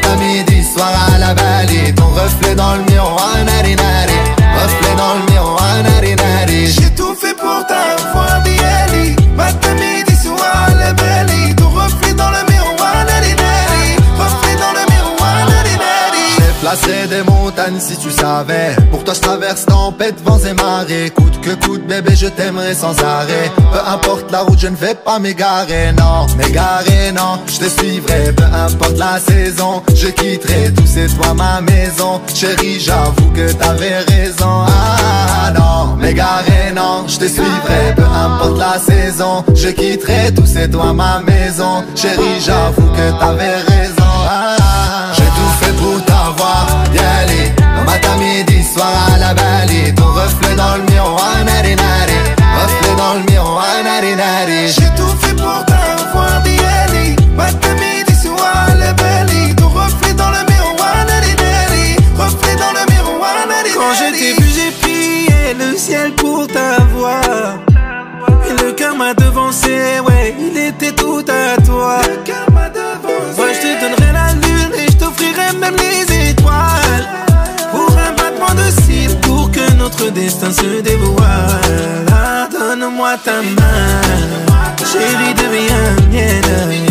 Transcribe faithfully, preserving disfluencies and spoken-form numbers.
Matin, midi, soir à la Bali. Ton reflet dans le miroir, nari nari. Reflet dans le miroir, nari nari. J'ai tout fait pour t'avoir dit Ali. Matin, midi, soir à la Bali. Ton reflet dans le miroir, nari nari. Reflet dans le miroir, nari nari. J'ai placé des montagnes si tu savais. Pour toi je traverse tempête, vents et marées. Coûte que coûte bébé je t'aimerai sans arrêt. Peu importe la route je ne vais pas m'égarer. Non, m'égarer non, je te suivrai. Peu importe la saison, je quitterai tout c'est toi ma maison. Chérie j'avoue que t'avais raison. Ah non, m'égarer non, je te suivrai. Peu importe la saison, je quitterai tout c'est toi ma maison. Chérie j'avoue que t'avais raison. Ah, j'ai tout fait pour t'avoir, Yali. Matin, midi, soir à la Bali. Ton reflet dans le miroir, nari nari. Reflet dans le miroir, nari nari. J'ai tout fait pour t'avoir dit Ali. Matin, midi, soir à la Bali. Ton reflet dans le miroir, nari nari. Reflet dans le miroir, nari nari. Quand je t'ai vu j'ai prié le ciel pour t'avoir. Et le cœur m'a devancé, ouais, il était tout à toi. Le cœur m'a devancé. Moi je te donnerai la lune et je t'offrirai même les étoiles. Pour un battement de cils, pour que notre destin se dévoile. Ah, donne-moi ta main, chérie deviens mienne.